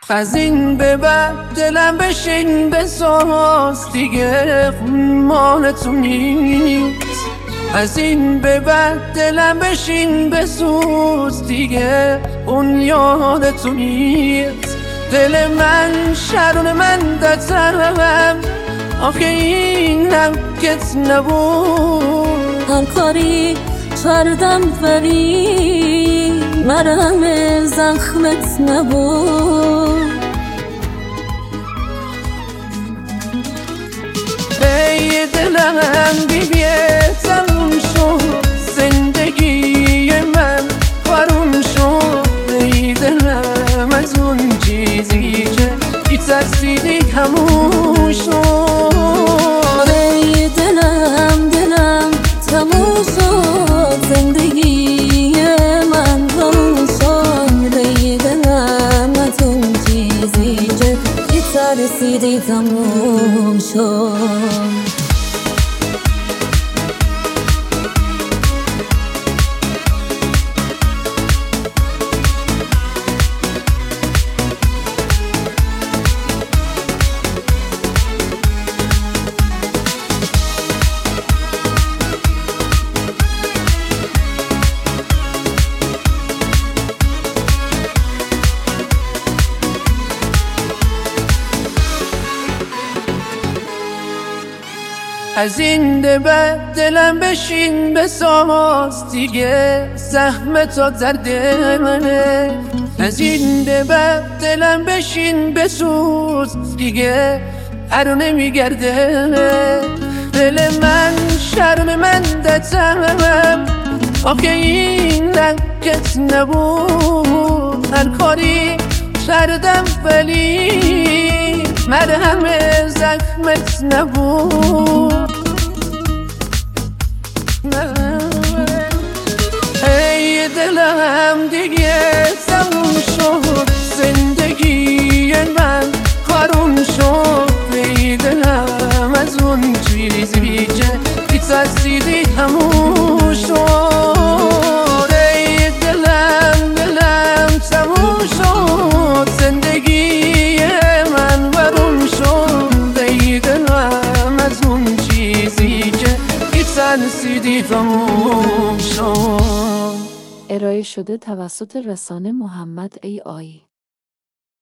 از این به بعد دلم بشین بساز، دیگه خون مال تو نیست. از این به بعد دلم بشین بسوز، دیگه اون یاد تو نیست. دل من شرون من دتم، آخه اینم کت نبود. هر کاری کردم ولی مرهم زخمت نبود. ای دلم دیگه تموم شد، زندگی من بارون شد. ای دلم از اون چیزی که ترسیدی تموم شد. ای دلم تموم شد، زندگی من بارون شد. ای دلم از اون چیزی که ترسیدی تموم شد. از این به بعد دلم بشین بساز، دیگه زحمت تا درد منه. از این به بعد دلم بشین بسوز، دیگه هرو نمیگرده. دل من شرم من دتم، آخه این لکت نبود. هر کاری کردم ولی مرهم زخمت نبود. ای دلم دیگه تموم شد، زندگی من کارون شد. ای دلم از اون چیزی که ترسیدی تموم شد. ای دلم تموم شد، زندگی من بارون شد. ای دلم از اون چیزی که ترسیدی تموم شد. ارائه شده توسط رسانه محمد ای آی.